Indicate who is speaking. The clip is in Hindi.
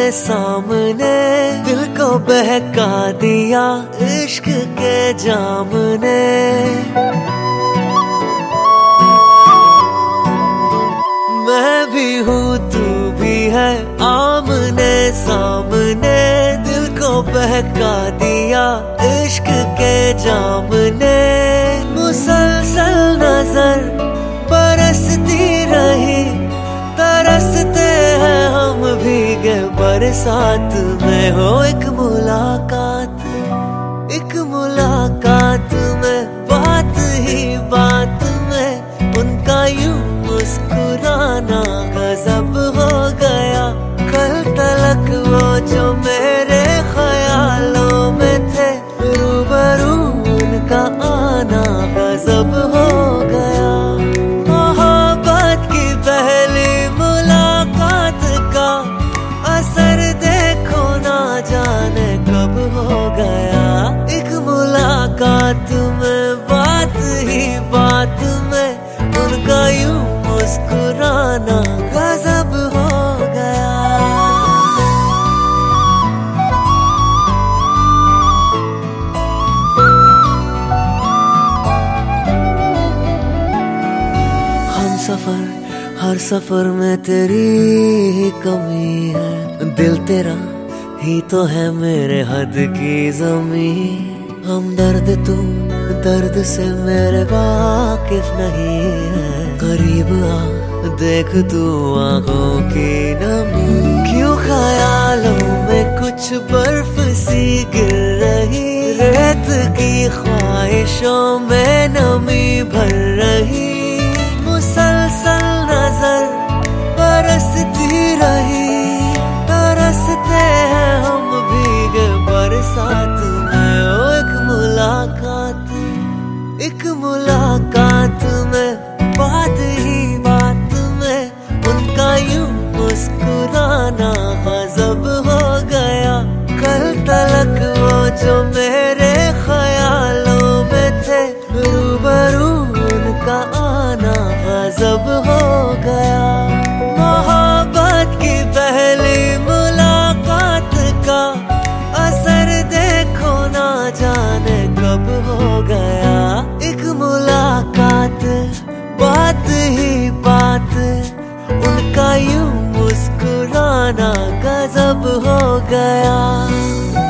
Speaker 1: सामने दिल को बहका दिया इश्क के जाम ने। मैं भी हूँ तू भी है आमने सामने, दिल को बहका दिया इश्क के जाम ने। मुसलसल नजर बरसती रही, तरसते हैं हम भीगे बरसात में। हो एक मुलाकात में, बात ही बात में उनका यूं मुस्कुराना गजब हो गया। कल तलक वो जो मेरे ख्यालों में थे, रूबरू उनका आना गजब हो गया। मोहब्बत की पहली मुलाकात का असर देखो ना जाने कब हो गया। एक मुलाकात में, बात ही बात में उनका यूं मुस्कुराना गजब हो गया। हम सफर, हर सफर में तेरी ही कमी है। दिल तेरा ही तो है मेरे हद की ज़मीं। हम दर्द तुम दर्द से मेरे वाकिफ नहीं है। करीब आ देख तू आंखों की नमी, क्यों ख्यालों में कुछ बर्फ सी गिर रही। रेत की ख्वाहिशों में नमी भर रही। मुसलसल नजर बरसती रही, तरसते हैं हम भीगे बरसात में। ओ एक मुलाकात में, बात ही बात में उनका यूं मुस्कुराना गजब हो गया। कल तलक वो जो मेरे ख्यालों में थे, रूबरू उनका आना गजब हो गया। मोहब्बत की पहली मुलाकात का असर देखो ना जाने कब हो गया। एक मुलाकात, बात ही बात उनका यूं मुस्कुराना गजब हो गया।